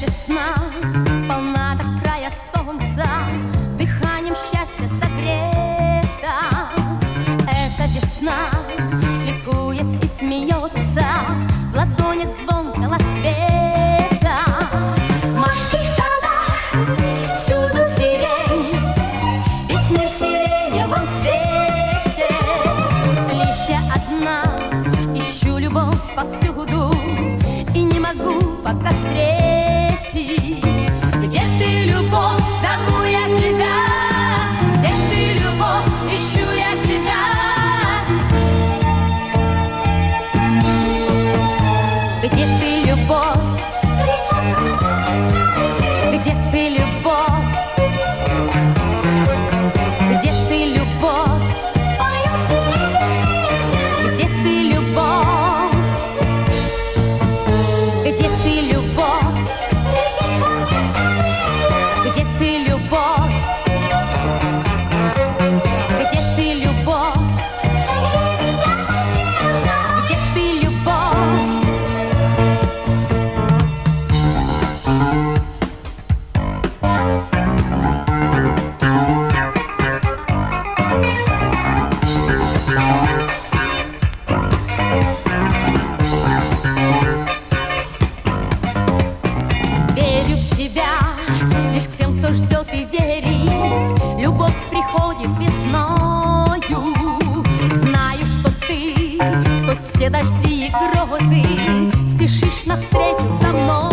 весна, полна до края солнца, дыханием счастья согрета. Эта весна ликует и смеется, в ладонях звон белосвета. В майских садах всюду сирень, весь мир в сиреневом цвете. Лишь я одна ищу любовь повсюду и не могу пока встретить. Где ты, любовь, зову я тебя? Где ты, любовь, ищу я тебя? Где ты, любовь? Где ты, любовь? Где ты, любовь? Где ты, любовь? Где ты, любовь? Где ты, любовь? Где ты, любовь? Где ты, любовь? Верю в тебя, лишь к тем, кто ждет и верит. Любовь приходит весною. Знаю, что ты сквозь все дожди и грозы спешишь навстречу со мной.